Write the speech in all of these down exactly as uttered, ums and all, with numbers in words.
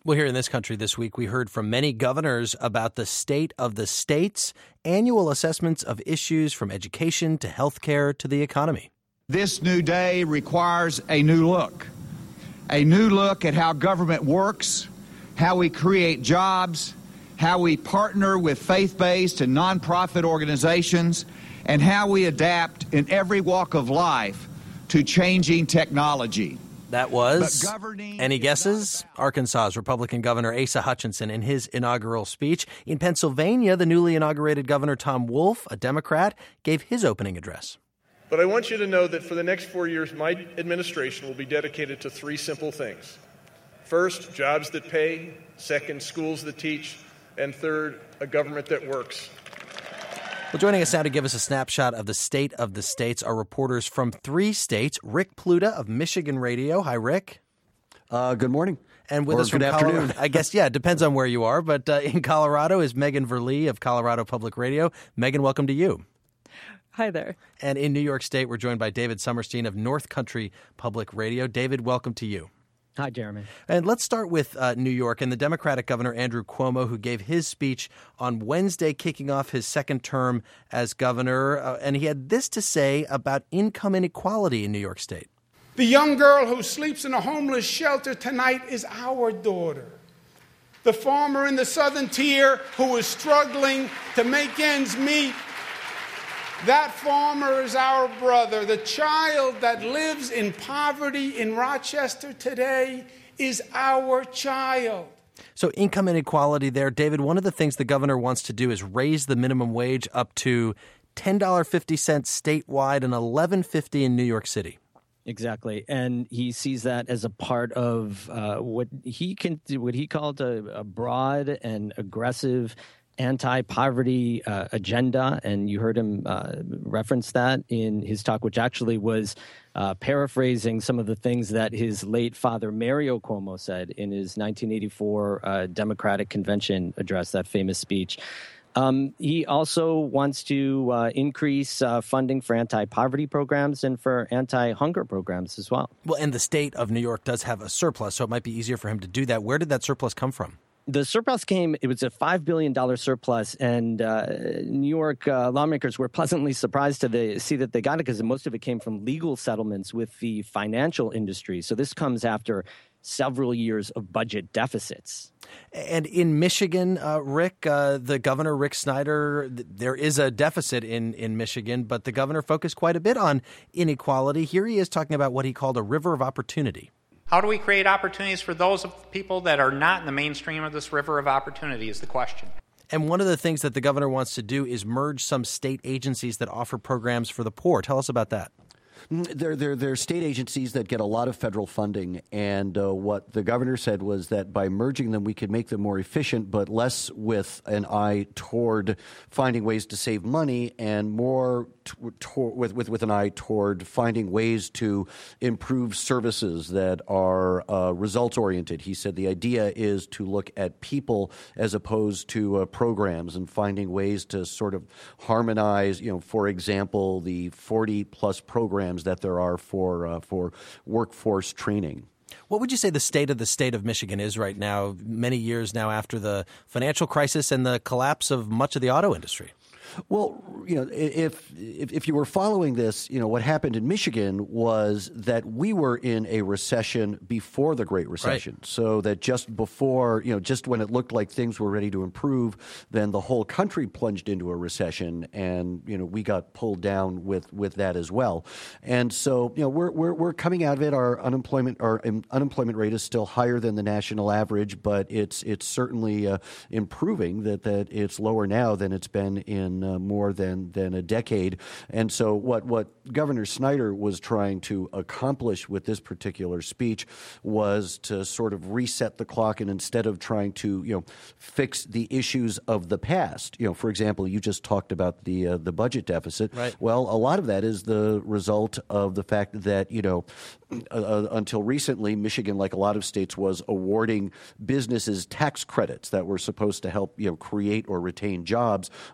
Well, here in this country this week, we heard from many governors about the state of the states, annual assessments of issues from education to healthcare to the economy. This new day requires a new look, a new look at how government works, how we create jobs, how we partner with faith-based and nonprofit organizations, and how we adapt in every walk of life to changing technology. That was, any guesses? Arkansas's Republican Governor Asa Hutchinson in his inaugural speech. In Pennsylvania, the newly inaugurated Governor Tom Wolf, a Democrat, gave his opening address. But I want you to know that for the next four years, my administration will be dedicated to three simple things. First, jobs that pay. Second, schools that teach. And third, a government that works. Well, joining us now to give us a snapshot of the state of the states are reporters from three states. Rick Pluta of Michigan Radio. Hi, Rick. Uh, good morning. And with or us from good Colorado, afternoon. I guess, yeah, it depends on where you are. But uh, in Colorado is Megan Verlee of Colorado Public Radio. Megan, welcome to you. Hi there. And in New York State, we're joined by David Summerstein of North Country Public Radio. David, welcome to you. Hi, Jeremy. And let's start with uh, New York and the Democratic Governor Andrew Cuomo, who gave his speech on Wednesday, kicking off his second term as governor. Uh, and he had this to say about income inequality in New York State. The young girl who sleeps in a homeless shelter tonight is our daughter. The farmer in the southern tier who is struggling to make ends meet, that farmer is our brother. The child that lives in poverty in Rochester today is our child. So income inequality there. David, one of the things the governor wants to do is raise the minimum wage up to ten dollars and fifty cents statewide and eleven fifty in New York City. Exactly. And he sees that as a part of uh, what he can what he called a, a broad and aggressive anti-poverty uh, agenda, and you heard him uh, reference that in his talk, which actually was uh, paraphrasing some of the things that his late father Mario Cuomo said in his nineteen eighty-four uh, Democratic Convention address, that famous speech. Um, he also wants to uh, increase uh, funding for anti-poverty programs and for anti-hunger programs as well. Well, and the state of New York does have a surplus, so it might be easier for him to do that. Where did that surplus come from? The surplus came, it was a five billion dollars surplus, and uh, New York uh, lawmakers were pleasantly surprised to the, see that they got it because most of it came from legal settlements with the financial industry. So this comes after several years of budget deficits. And in Michigan, uh, Rick, uh, the governor, Rick Snyder, th- there is a deficit in, in Michigan, but the governor focused quite a bit on inequality. Here he is talking about what he called a river of opportunity. How do we create opportunities for those people that are not in the mainstream of this river of opportunity is the question. And one of the things that the governor wants to do is merge some state agencies that offer programs for the poor. Tell us about that. They're, they're, they're state agencies that get a lot of federal funding, and uh, what the governor said was that by merging them, we could make them more efficient, but less with an eye toward finding ways to save money and more t- to- with, with, with an eye toward finding ways to improve services that are uh, results-oriented. He said the idea is to look at people as opposed to uh, programs and finding ways to sort of harmonize, you know, for example, the forty-plus programs that there are for uh, for workforce training. What would you say the state of the state of Michigan is right now, many years now after the financial crisis and the collapse of much of the auto industry? Well, you know, if, if if you were following this, you know, what happened in Michigan was that we were in a recession before the Great Recession. Right. So that just before, you know, just when it looked like things were ready to improve, then the whole country plunged into a recession, and you know, we got pulled down with, with that as well. And so, you know, we're we're we're coming out of it. Our unemployment our unemployment rate is still higher than the national average, but it's it's certainly uh, improving. That that it's lower now than it's been in Uh, more than, than a decade. And so what, what Governor Snyder was trying to accomplish with this particular speech was to sort of reset the clock, and instead of trying to, you know, fix the issues of the past, you know, for example, you just talked about the uh, the budget deficit. Right. Well, a lot of that is the result of the fact that, you know, uh, uh, until recently, Michigan, like a lot of states, was awarding businesses tax credits that were supposed to help, you know, create or retain jobs. But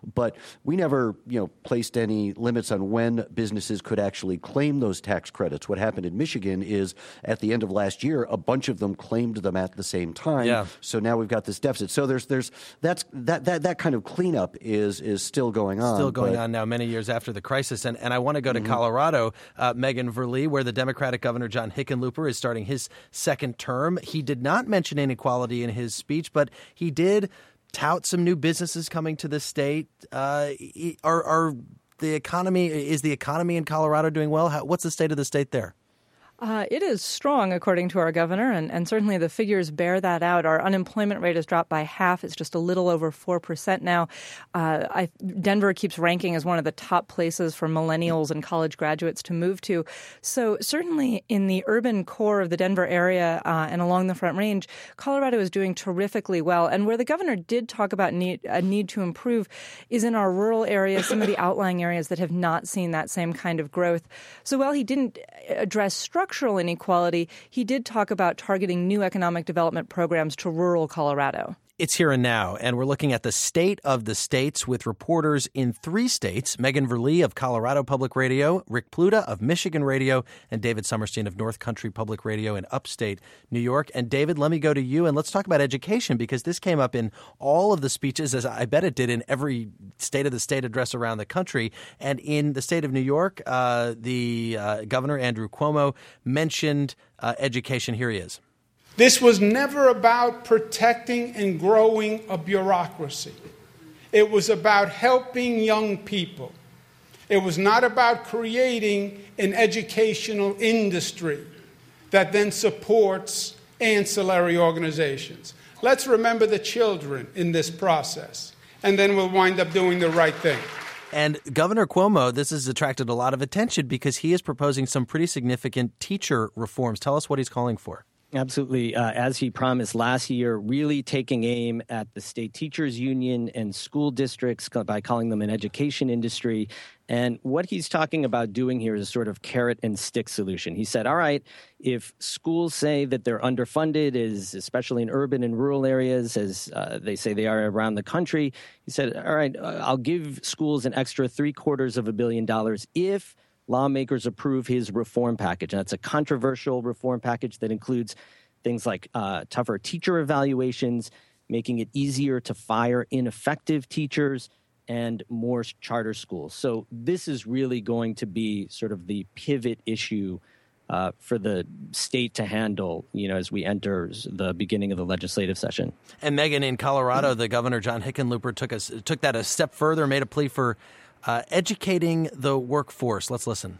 we never, you know, placed any limits on when businesses could actually claim those tax credits. What happened in Michigan is at the end of last year, a bunch of them claimed them at the same time. Yeah. So now we've got this deficit. So there's there's that's that that that kind of cleanup is is still going on. Still going but, on now, many years after the crisis. And and I want to go to mm-hmm. Colorado, uh, Megan Verlee, where the Democratic Governor John Hickenlooper is starting his second term. He did not mention inequality in his speech, but he did tout some new businesses coming to the state. Uh, are, are the economy is the economy in Colorado doing well? How, what's the state of the state there? Uh, it is strong, according to our governor, and, and certainly the figures bear that out. Our unemployment rate has dropped by half. It's just a little over four percent now. Uh, I, Denver keeps ranking as one of the top places for millennials and college graduates to move to. So certainly in the urban core of the Denver area uh, and along the Front Range, Colorado is doing terrifically well. And where the governor did talk about need, a need to improve is in our rural areas, some of the outlying areas that have not seen that same kind of growth. So while he didn't address structural Structural inequality, he did talk about targeting new economic development programs to rural Colorado. It's Here and Now, and we're looking at the state of the states with reporters in three states, Megan Verlee of Colorado Public Radio, Rick Pluta of Michigan Radio, and David Summerstein of North Country Public Radio in upstate New York. And David, let me go to you, and let's talk about education, because this came up in all of the speeches, as I bet it did in every State of the State address around the country. And in the state of New York, uh, the uh, Governor, Andrew Cuomo, mentioned uh, education. Here he is. This was never about protecting and growing a bureaucracy. It was about helping young people. It was not about creating an educational industry that then supports ancillary organizations. Let's remember the children in this process, and then we'll wind up doing the right thing. And Governor Cuomo, this has attracted a lot of attention because he is proposing some pretty significant teacher reforms. Tell us what he's calling for. Absolutely. Uh, as he promised last year, really taking aim at the state teachers union and school districts by calling them an education industry. And what he's talking about doing here is a sort of carrot and stick solution. He said, all right, if schools say that they're underfunded, is especially in urban and rural areas, as uh, they say they are around the country, he said, all right, I'll give schools an extra three quarters of a billion dollars if lawmakers approve his reform package. And that's a controversial reform package that includes things like uh, tougher teacher evaluations, making it easier to fire ineffective teachers, and more charter schools. So this is really going to be sort of the pivot issue uh, for the state to handle, you know, as we enter the beginning of the legislative session. And Megan, in Colorado, the governor, John Hickenlooper, took us took that a step further, made a plea for Uh, educating the workforce. Let's listen.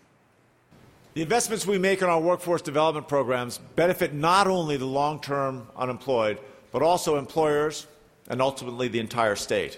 The investments we make in our workforce development programs benefit not only the long-term unemployed, but also employers and ultimately the entire state.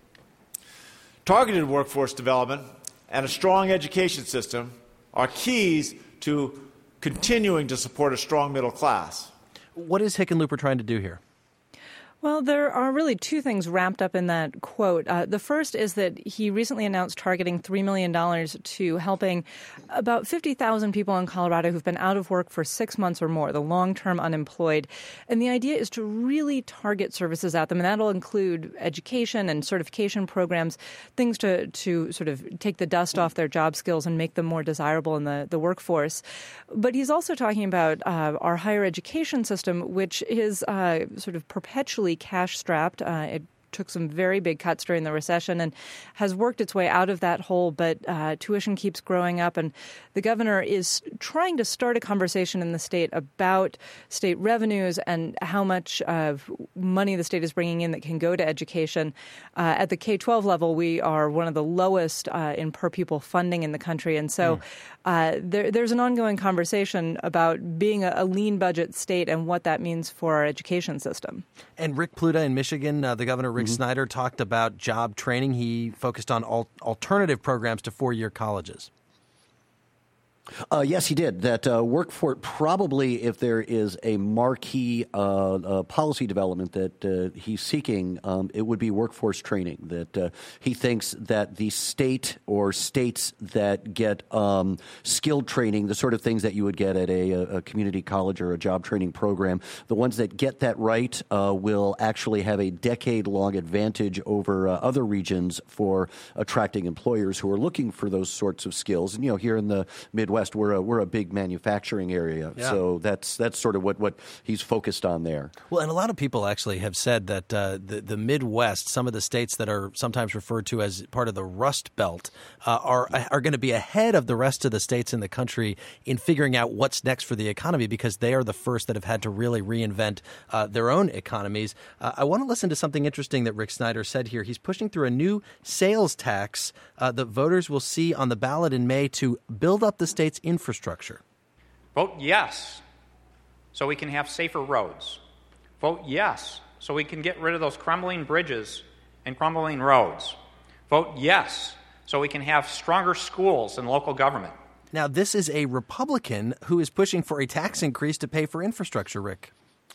Targeted workforce development and a strong education system are keys to continuing to support a strong middle class. What is Hickenlooper trying to do here? Well, there are really two things wrapped up in that quote. Uh, the first is that he recently announced targeting three million dollars to helping about fifty thousand people in Colorado who've been out of work for six months or more, the long-term unemployed. And the idea is to really target services at them, and that'll include education and certification programs, things to, to sort of take the dust off their job skills and make them more desirable in the, the workforce. But he's also talking about uh, our higher education system, which is uh, sort of perpetually cash-strapped. Uh, it took some very big cuts during the recession and has worked its way out of that hole, but uh, tuition keeps growing up. And the governor is trying to start a conversation in the state about state revenues and how much uh, money the state is bringing in that can go to education. Uh, at the K twelve level, we are one of the lowest uh, in per-pupil funding in the country. And so uh, there, there's an ongoing conversation about being a, a lean budget state and what that means for our education system. And Rick Pluta in Michigan, uh, the governor, Rick Mm-hmm. Snyder, talked about job training. He focused on al- alternative programs to four-year colleges. Uh, yes, he did. That uh, workforce, probably if there is a marquee uh, uh, policy development that uh, he's seeking, um, it would be workforce training. That uh, he thinks that the state or states that get um, skilled training, the sort of things that you would get at a, a community college or a job training program, the ones that get that right uh, will actually have a decade-long advantage over uh, other regions for attracting employers who are looking for those sorts of skills. And, you know, here in the Midwest, West, we're a, we're a big manufacturing area, yeah. so that's that's sort of what, what he's focused on there. Well, and a lot of people actually have said that uh, the, the Midwest, some of the states that are sometimes referred to as part of the Rust Belt, uh, are are going to be ahead of the rest of the states in the country in figuring out what's next for the economy because they are the first that have had to really reinvent uh, their own economies. Uh, I want to listen to something interesting that Rick Snyder said here. He's pushing through a new sales tax uh, that voters will see on the ballot in May to build up the state's infrastructure. Vote yes, so we can have safer roads. Vote yes, so we can get rid of those crumbling bridges and crumbling roads. Vote yes, so we can have stronger schools and local government. Now, this is a Republican who is pushing for a tax increase to pay for infrastructure, Rick.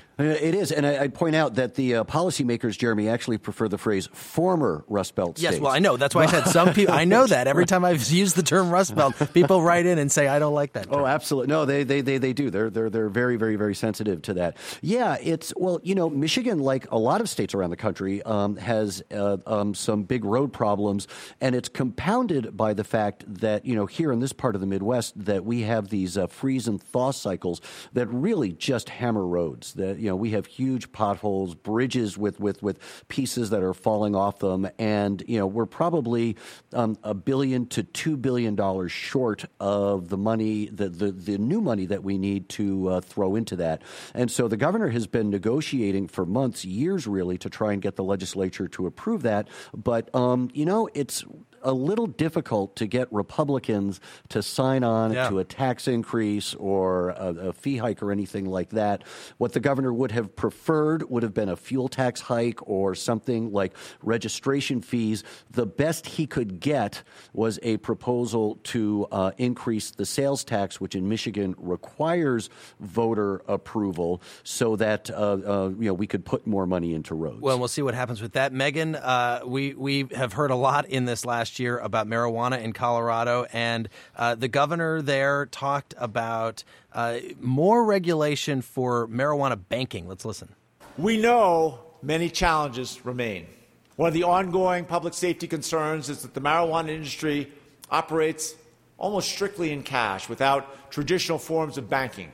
It is, and I, I'd point out that the uh, policymakers, Jeremy, actually prefer the phrase former Rust Belt states. Yes, well, I know. That's why I said some people. I know that. Every time I've used the term Rust Belt, people write in and say, I don't like that term. Oh, absolutely. No, they they they, they do. They're, they're, they're very, very, very sensitive to that. Yeah, it's, well, you know, Michigan, like a lot of states around the country, um, has uh, um, some big road problems, and it's compounded by the fact that, you know, here in this part of the Midwest, that we have these uh, freeze and thaw cycles that really just hammer roads. That, you know, we have huge potholes, bridges with, with, with pieces that are falling off them, and you know we're probably um, a billion to two billion dollars short of the money, the, the the new money that we need to uh, throw into that. And so the governor has been negotiating for months, years really, to try and get the legislature to approve that. But um, you know, it's a little difficult to get Republicans to sign on yeah. to a tax increase or a, a fee hike or anything like that. What the governor would have preferred would have been a fuel tax hike or something like registration fees. The best he could get was a proposal to uh, increase the sales tax, which in Michigan requires voter approval, so that uh, uh, you know we could put more money into roads. Well, we'll see what happens with that. Megan, uh, we we have heard a lot in this last year about marijuana in Colorado, and uh, the governor there talked about uh, more regulation for marijuana banking. Let's listen. We know many challenges remain. One of the ongoing public safety concerns is that the marijuana industry operates almost strictly in cash without traditional forms of banking.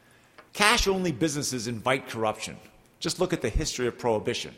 Cash-only businesses invite corruption. Just look at the history of prohibition.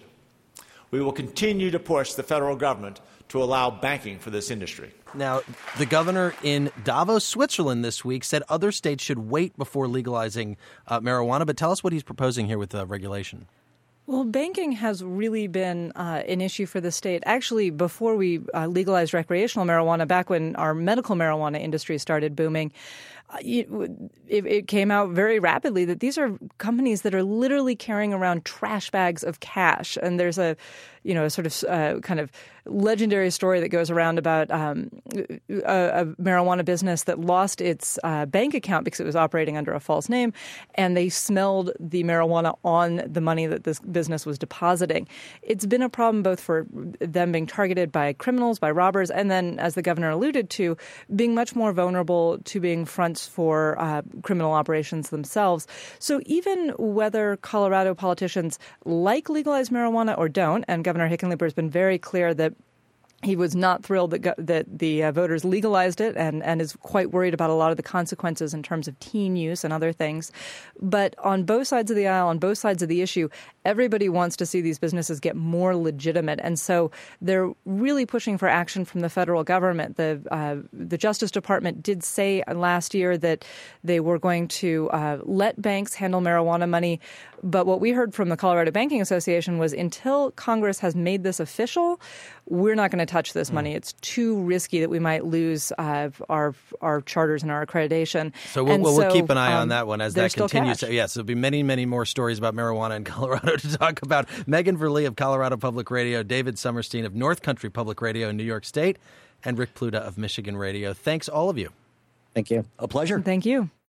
We will continue to push the federal government to allow banking for this industry. Now, the governor in Davos, Switzerland this week said other states should wait before legalizing uh, marijuana. But tell us what he's proposing here with the regulation. Well, banking has really been uh, an issue for the state. Actually, before we uh, legalized recreational marijuana, back when our medical marijuana industry started booming, uh, it, it, it came out very rapidly that these are companies that are literally carrying around trash bags of cash. And there's a, you know, a sort of uh, kind of legendary story that goes around about um, a, a marijuana business that lost its uh, bank account because it was operating under a false name, and they smelled the marijuana on the money that this business was depositing. It's been a problem both for them being targeted by criminals, by robbers, and then, as the governor alluded to, being much more vulnerable to being fronts for uh, criminal operations themselves. So even whether Colorado politicians like legalized marijuana or don't, and Governor Hickenlooper has been very clear that he was not thrilled that go- that the uh, voters legalized it, and, and is quite worried about a lot of the consequences in terms of teen use and other things. But on both sides of the aisle, on both sides of the issue, everybody wants to see these businesses get more legitimate. And so they're really pushing for action from the federal government. The uh, the Justice Department did say last year that they were going to uh, let banks handle marijuana money. But what we heard from the Colorado Banking Association was until Congress has made this official, we're not going to touch this money. It's too risky that we might lose uh, our our charters and our accreditation. So we'll, and we'll, so, we'll keep an eye um, on that one as that continues. Yes, yeah, so there'll be many, many more stories about marijuana in Colorado to talk about. Megan Verlee of Colorado Public Radio, David Summerstein of North Country Public Radio in New York State, and Rick Pluta of Michigan Radio. Thanks, all of you. Thank you. A pleasure. Thank you.